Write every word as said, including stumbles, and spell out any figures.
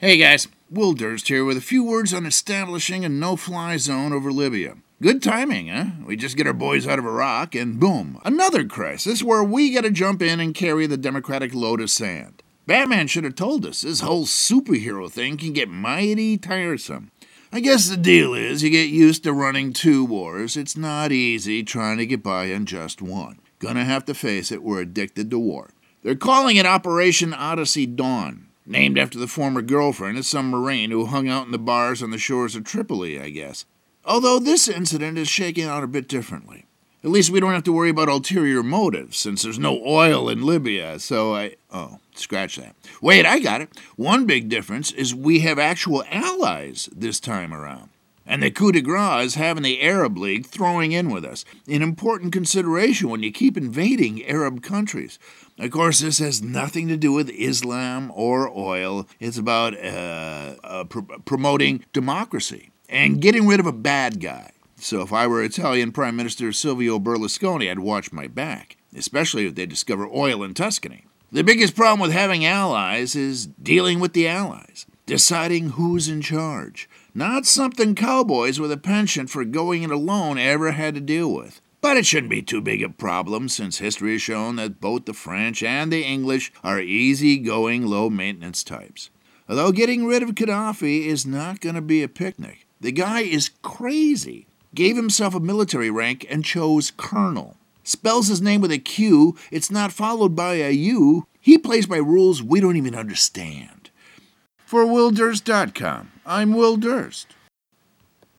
Hey guys, Will Durst here with a few words on establishing a no-fly zone over Libya. Good timing, huh? We just get our boys out of Iraq and boom, another crisis where we gotta jump in and carry the democratic load of sand. Batman should have told us this whole superhero thing can get mighty tiresome. I guess the deal is you get used to running two wars. It's not easy trying to get by on just one. Gonna have to face it, we're addicted to war. They're calling it Operation Odyssey Dawn. Named after the former girlfriend of some Marine who hung out in the bars on the shores of Tripoli, I guess. Although this incident is shaking out a bit differently. At least we don't have to worry about ulterior motives, since there's no oil in Libya, so I... Oh, scratch that. Wait, I got it. One big difference is we have actual allies this time around. And the coup de grace is having the Arab League throwing in with us, an important consideration when you keep invading Arab countries. Of course, this has nothing to do with Islam or oil. It's about uh, uh, pr- promoting democracy and getting rid of a bad guy. So if I were Italian Prime Minister Silvio Berlusconi, I'd watch my back, especially if they discover oil in Tuscany. The biggest problem with having allies is dealing with the allies, deciding who's in charge. Not something cowboys with a penchant for going it alone ever had to deal with. But it shouldn't be too big a problem, since history has shown that both the French and the English are easy-going, low-maintenance types. Although getting rid of Gaddafi is not going to be a picnic. The guy is crazy. Gave himself a military rank and chose colonel. Spells his name with a Q, it's not followed by a U. He plays by rules we don't even understand. For Will Durst dot com, I'm Will Durst.